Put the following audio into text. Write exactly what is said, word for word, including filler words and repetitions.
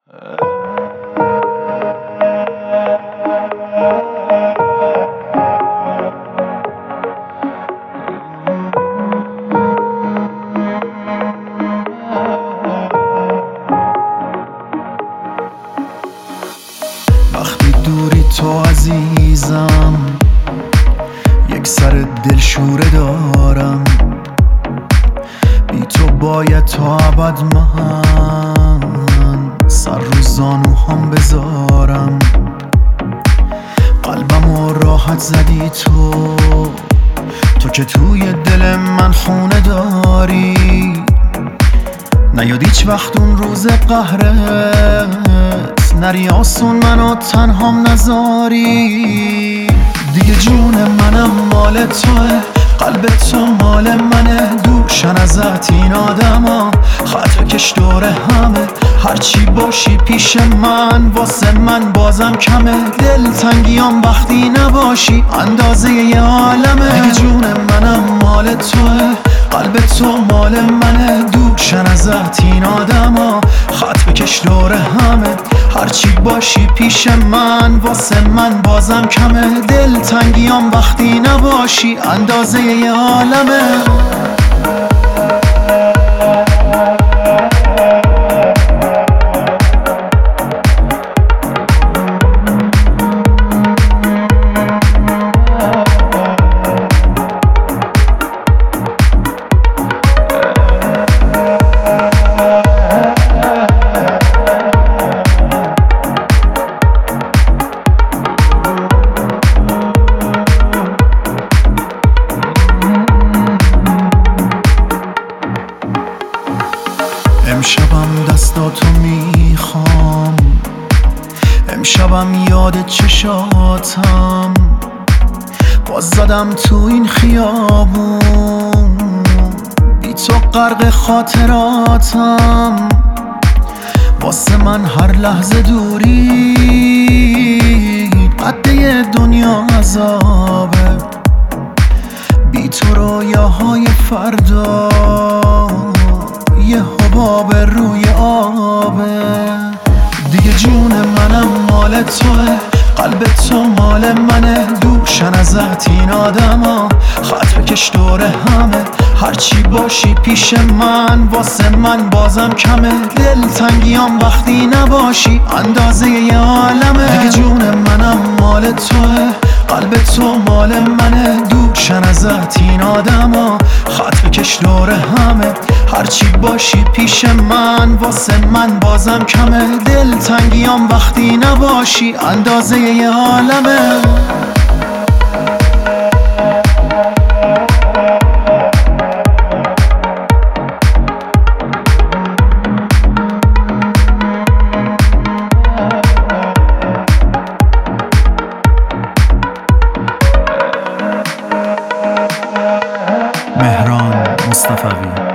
وقتی دوری تو عزیزم، یک سر دلشوره دارم. بی تو باید تا ابد من سر رو زانوهام بذارم. قلبمو راحت زدی تو، تو که توی دل من خونه داری. نیاد هیچ وقت اون روز قهرت، نری آسون منو تنهام نذاری. دیگه جون منم مال توه، قلب تو مال منه. دوشن ازت این آدما، خط بکش دور همه. هرچی باشی پیش من واسه من بازم کمه. دل تنگیام وقتی نباشی اندازه یه عالمه. دیگه جون منم مال توه، قلب تو مال منه. دوشن ازت این آدما، خط بکش دور همه. هرچی باشی پیش من واسه من بازم کمه. دل تنگیام وقتی نباشی اندازه یه عالمه. امشبم دستاتو میخوام، امشبم یاد چشاتم. باز زدم تو این خیابون، بی تو غرق خاطراتم. واسه من هر لحظه دوری قده دنیا عذابه. بی تو رویاهای فردا یه حباب روی آبه. دیگه جون منم مال توه، قلب تو مال منه. دوشن ازت این آدما، خط بکش دور همه. هرچی باشی پیش من واسه من بازم کمه. دل تنگیام وقتی نباشی اندازه یه عالمه. دیگه جون منم مال توه، قلب تو مال منه. دوشن ازت این آدما، خط بکش دور همه. هرچی باشی پیش من واسه من بازم کمه. دل تنگیام وقتی نباشی اندازه یه عالمه. مهران مصطفوی.